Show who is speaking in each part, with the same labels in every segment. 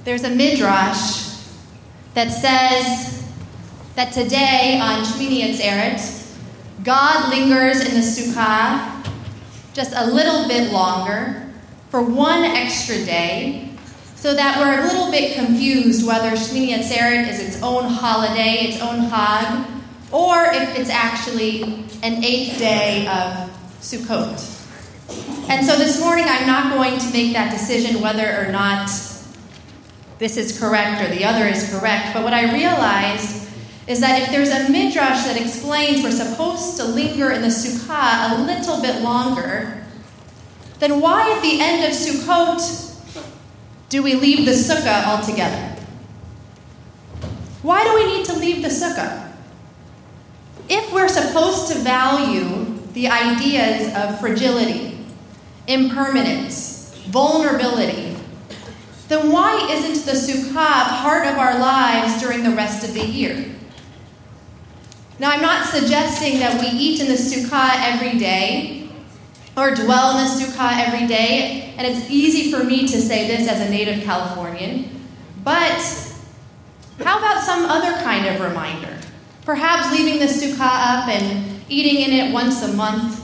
Speaker 1: There's a midrash that says that today on Shmini Atzeret, God lingers in the Sukkah just a little bit longer for one extra day, so that we're a little bit confused whether Shmini Atzeret is its own holiday, its own Chag, or if it's actually an 8th day of Sukkot. And so this morning I'm not going to make that decision whether or not this is correct or the other is correct, but what I realized is that if there's a midrash that explains we're supposed to linger in the Sukkah a little bit longer, then why at the end of Sukkot do we leave the Sukkah altogether? Why do we need to leave the Sukkah? If we're supposed to value the ideas of fragility, impermanence, vulnerability, then why isn't the Sukkah part of our lives during the rest of the year? Now, I'm not suggesting that we eat in the Sukkah every day or dwell in the Sukkah every day, and it's easy for me to say this as a native Californian, but how about some other kind of reminder? Perhaps leaving the Sukkah up and eating in it once a month,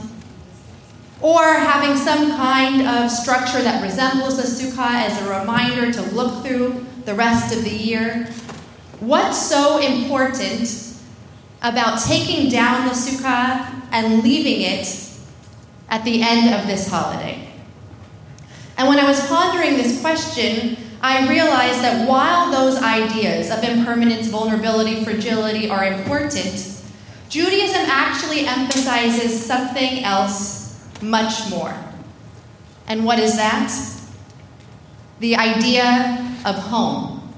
Speaker 1: or having some kind of structure that resembles the Sukkah as a reminder to look through the rest of the year. What's so important about taking down the Sukkah and leaving it at the end of this holiday? And when I was pondering this question, I realized that while those ideas of impermanence, vulnerability, fragility are important, Judaism actually emphasizes something else much more. And what is that? The idea of home.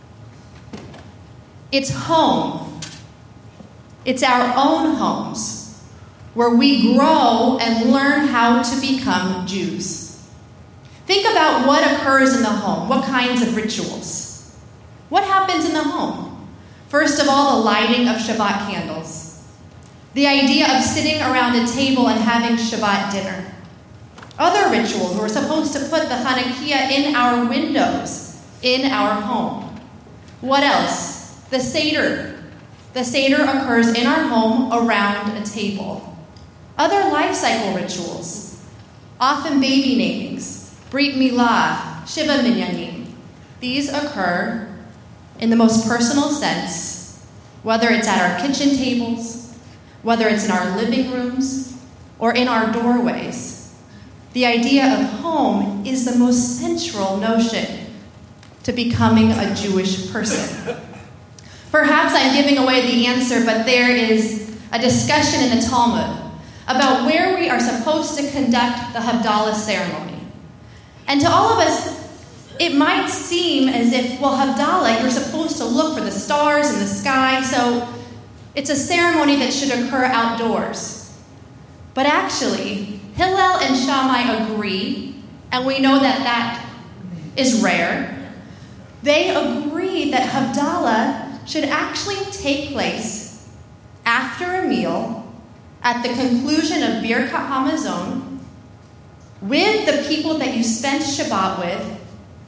Speaker 1: It's home. It's our own homes where we grow and learn how to become Jews. Think about what occurs in the home. What kinds of rituals? What happens in the home? First of all, the lighting of Shabbat candles. The idea of sitting around a table and having Shabbat dinner. Other rituals, we're supposed to put the Hanukkah in our windows, in our home. What else? The Seder. The Seder occurs in our home around a table. Other life cycle rituals, often baby namings, Brit Milah, Shiva Minyanim. These occur in the most personal sense, whether it's at our kitchen tables, whether it's in our living rooms or in our doorways. The idea of home is the most central notion to becoming a Jewish person. Perhaps I'm giving away the answer, but there is a discussion in the Talmud about where we are supposed to conduct the Havdalah ceremony. And to all of us, it might seem as if, well, Havdalah, you're supposed to look for the stars in the sky, so it's a ceremony that should occur outdoors. But actually, Hillel and Shammai agree, and we know that that is rare. They agree that Havdalah should actually take place after a meal at the conclusion of Birkat Hamazon with the people that you spent Shabbat with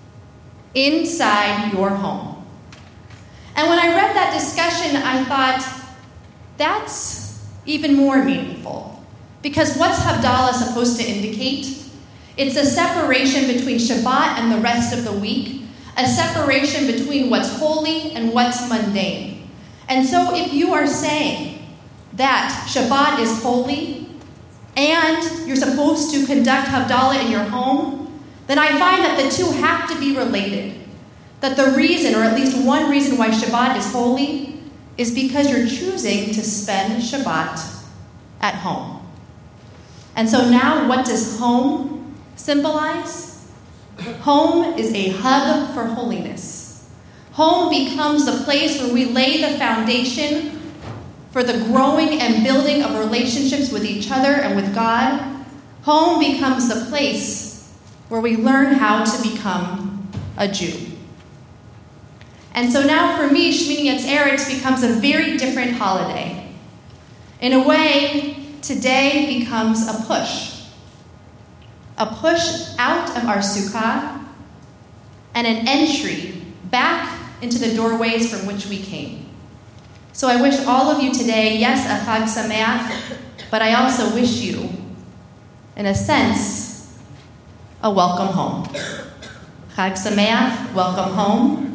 Speaker 1: inside your home. And when I read that discussion, I thought, that's even more meaningful. Because what's Havdalah supposed to indicate? It's a separation between Shabbat and the rest of the week, a separation between what's holy and what's mundane. And so if you are saying that Shabbat is holy and you're supposed to conduct Havdalah in your home, then I find that the two have to be related. That the reason, or at least one reason why Shabbat is holy, is because you're choosing to spend Shabbat at home. And so now, what does home symbolize? Home is a hub for holiness. Home becomes the place where we lay the foundation for the growing and building of relationships with each other and with God. Home becomes the place where we learn how to become a Jew. And so now for me, Shmini Atzeret becomes a very different holiday. In a way, today becomes a push out of our Sukkah and an entry back into the doorways from which we came. So I wish all of you today, yes, a Chag Sameach, but I also wish you, in a sense, a welcome home. Chag Sameach, welcome home.